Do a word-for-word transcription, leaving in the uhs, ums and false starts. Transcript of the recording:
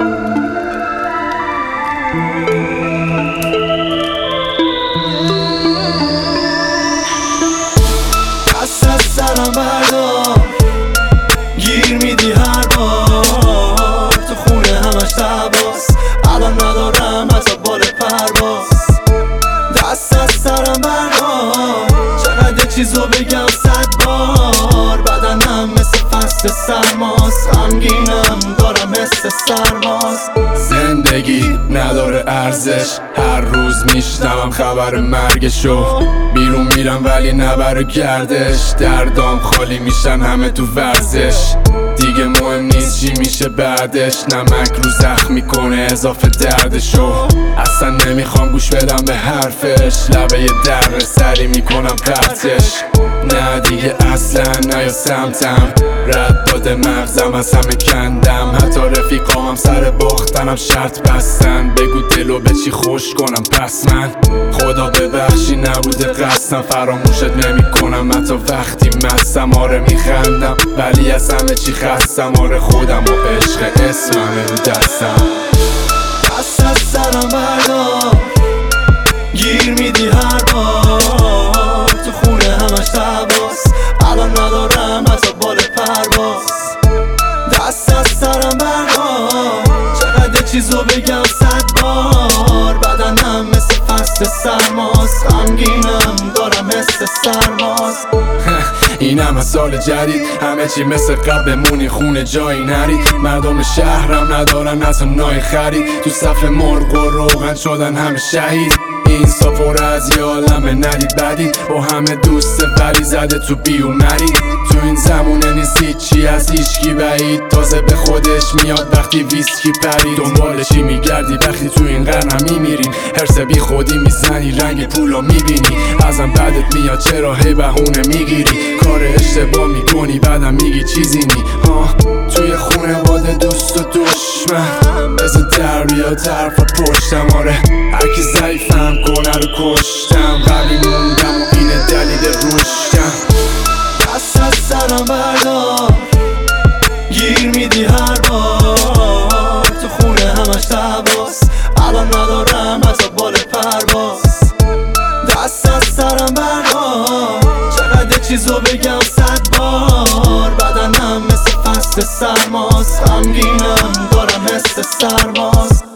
دست از سرم بردار، گیر میدی هر بار. تو خونه همش تباس، الان ندارم حتی بال پرواز. دست از سرم بردار، چقدر چیزو بگم صد بار. بدنم مثل فصل سرماست، غمگینم دارم مثل سرباز. زندگی نداره ارزش، هر روز میشنوم خبر مرگشو. بیرون میرم ولی نبر گردش، دردام خالی میشن همه تو ورزش. دیگه مهم نیست چی میشه بعدش، نمک رو زخم میکنه اضافه دردشو. اصلا نمیخوام گوش بدم به حرفش، لبه در سری میکنم پرتش. نه دیگه اصلا نه یا سمتم، رد داده مغزم از همه کندم. حتی رفیقامم سر باختنم شرط بستن، بگو دلو به چی خوش کنم پس من. خدا ببخشی نبوده قصدم، فراموشت نمی کنم حتی وقتی مستم. آره میخندم ولی از همه چی خستم، آره خودم و عشق اسممه رو دستم. دست از سرم بردار، گیر میدی هر بار. تو خونه همش تباس، الان ندارم حتی بال پرواز. دست از سرم بردار، چقدر چیزو بگم صد بار. بدنم مثل فصل سرماست، غمگینم دارم مثل سرباز. اینم از سال جدید، همه چی مثل قبل بمونی خونه جایی نرید. مردم شهرم ندارن از نای خرید، تو صف مرغ و روغن شدن همه شهید. این سافور از یه عالم ندید بدید، با همه دوست ولی زده تو بیومری. تو این زمونه نیست هیچی از هیچکی بعید، تازه به خودش میاد وقتی ویسکی پرید. دنبال چی میگردی وقتی تو این قرنم میمیریم؟ حرس بی خودی میزنی رنگ پولو میبینی، ازم بعدت میاد چرا هی بهونه میگیری. کار اشتباه میکنی بعدم میگی چیزی نی. ها توی خونواده دوست و دشمن، مثل دریا طرف پشتم. آره هرکی ضعیفم کنه رو کشتم، قوی موندم و اینه دلیل رشدم. دست از سرم بردار، گیر میدی هر بار. تو خونه همش تباس، الان ندارم حتی بال پرواز. دست از سرم بردار، چقدر چیزو بگم صد بار. بدنم مثل فصل سرماست، غمگینم دارم مثل سرباز.